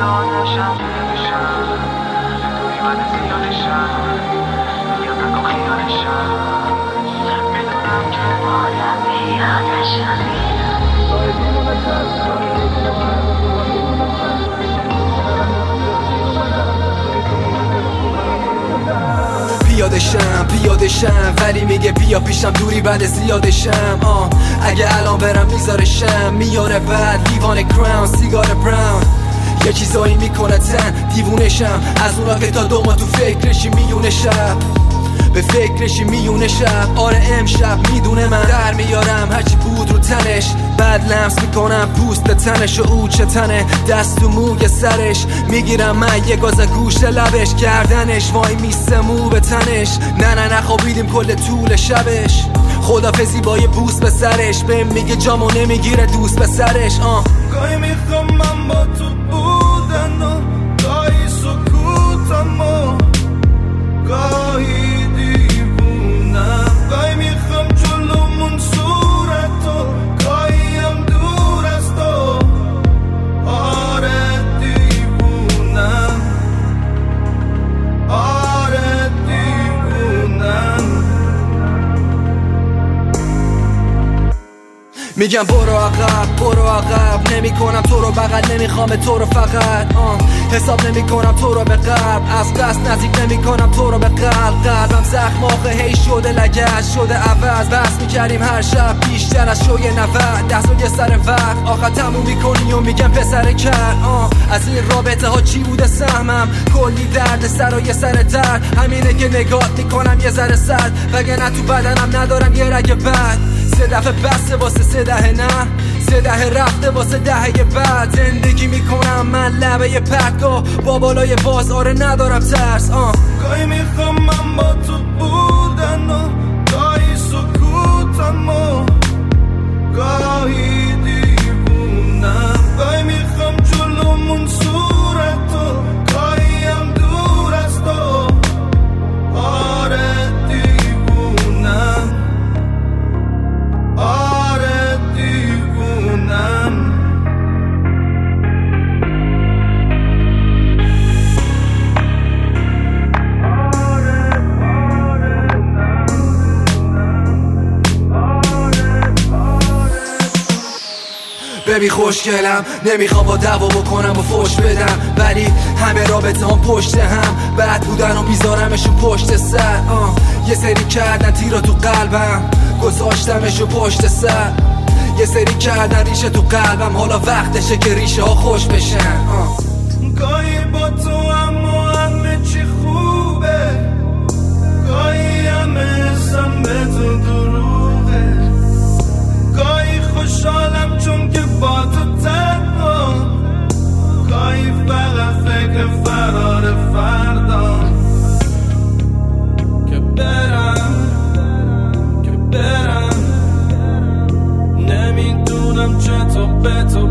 زیادشم دوری من زیادشم یا نکن خیالشم میدونم که آدم بیادشم پیادشم ولی میگه بیا پیشم دوری بعد زیادشم اگه الان برم میذارشم میاره بعد لیوان کراون سیگار براون یه چیزایی میکنه تن دیوونشم از اونا که تا 2 ماه تو فکرشی میونه شب به فکرشی میونه شب آره امشب میدونه من در میارم هرچی بود رو تنش بعد لمس میکنم پوست تنش و او چه تنه دست و موی سرش میگیرم من یه گاز گوش لبش گردنش وای میسته مو به تنش نه خوابیدیم کل طول شبش خدافزی با یه بوس به سرش بهم میگه جامو نمیگیره دوست به سرش گاهی میخوام من با تو بودن و گاهی سکوتم و گاهی دیوونم گاهی میخوام جلومون صورت و گاهی هم دور از تو آره دیوونم آره دیوونم میگم برو عقب نمی کنم تو رو بغل نمیخوام تو رو فقط حساب نمی کنم تو رو به قلب از قصد نزدیک نمی کنم تو رو به قلبم زخم آخه هی شده لگش شده عوض بس میکردیم هر شب بیشتر از شوی 90 دست و یه سر وقت آخه تموم میکنی و میگم پسر کرد از این رابطه ها چی بوده سهمم کلی درد سر و یه سر درد همینه که نگاه میکنم یه ذره سرد وگرنه تو بدنم ندارم یه رگ بد 3 دفعه بسته واسه 3 دهه نه 3 دهه رفته واسه دهه بعد زندگی میکنم من لبه پرتگاه با بالای باز آره ندارم ترس گاهی میخوام من با تو بودن و گاهی سکوتم و گاهی دیوونم گاهی میخوام جلومون صورت و گاهی هم دور از تو آره دیوونم آره دیوونم ببین خوشگلم نمیخوام با دعوا بکنم و فوش بدم ولی همه رابطه هم پشت هم بد بودن و میذارمشون پشت سر یه سری کردن تیرا تو قلبم گذاشتمشو پشت سر یه سری کردن ریشه تو قلبم حالا وقتشه که ریشه ها خوش بشن گاهی با تو همه چی خوبه گاهی همه حسم به تو دروغه گاهی خوشحالم چون که با تو تنها گاهی فقط فکر فرار فردا که برم نمیدونم چطور به تو